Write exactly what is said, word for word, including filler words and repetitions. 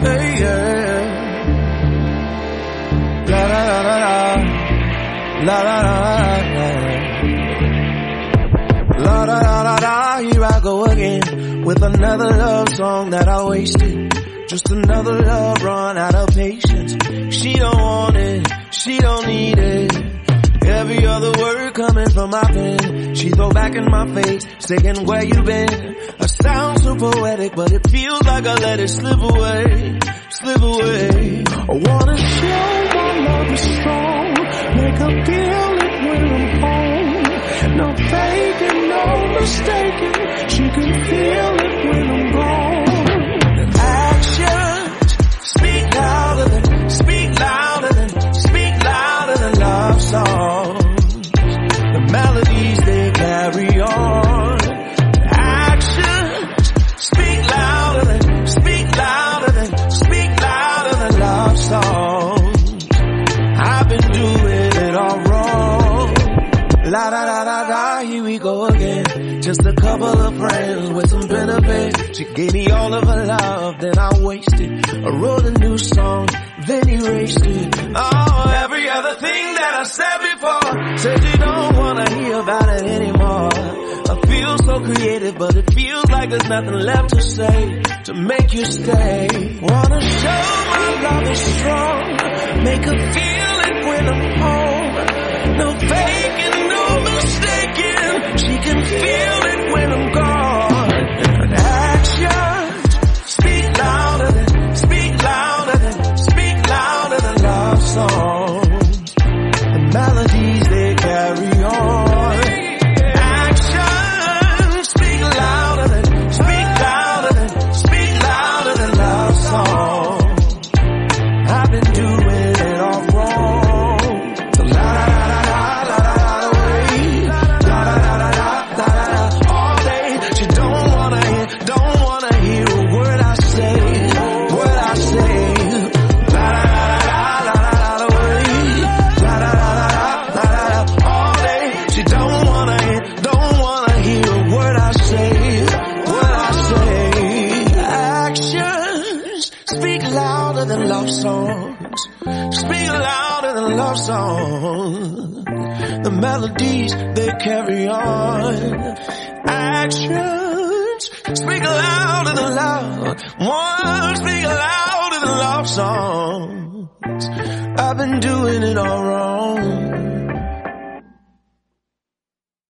Hey, yeah. La la la la la. La la la la la. La la la la la. Here I go again with another love song that I wasted. Just another love run out of patience. She don't want it, she don't need it. Every other word coming from my pen, she throw back in my face, saying where you been. I sound so poetic, but it feels like I let it slip away, slip away. I wanna show my love is strong, make her feel it when I'm home. No faking, no mistaking, she can feel it when I'm gone. Actions speak louder than, speak louder than, speak louder than love songs. The melodies they carry on. Actions speak louder than, speak louder than, speak louder than love songs. I've been doing it all wrong. La da da da da, here we go again. Just a couple of friends with some benefits. She gave me all of her love, then I wasted. I wrote a new song, then erased it. Oh, every other thing that I said before, said you don't wanna hear about it anymore. I feel so creative, but it feels like there's nothing left to say to make you stay. Wanna show my love is strong, make her feel it when I'm home. No faking, no mistaking, she can feel it when I'm gone. And actions speak louder than, speak louder than, speak louder than love songs. The melodies they carry on. Actions speak louder than, speak louder than, speak louder than love songs. I've been doing it all wrong. So la la la la la la la way. La la la la la la la all day. She don't wanna hear, don't wanna hear a word I say, word I say. La la la la la la la way. La la la la la la la all day. She don't wanna hear, don't wanna hear a word I say, word I say. Actions speak louder than love songs. Speak louder than love songs. The melodies they carry on. Actions speak louder than love. Words speak louder than love songs. I've been doing it all wrong.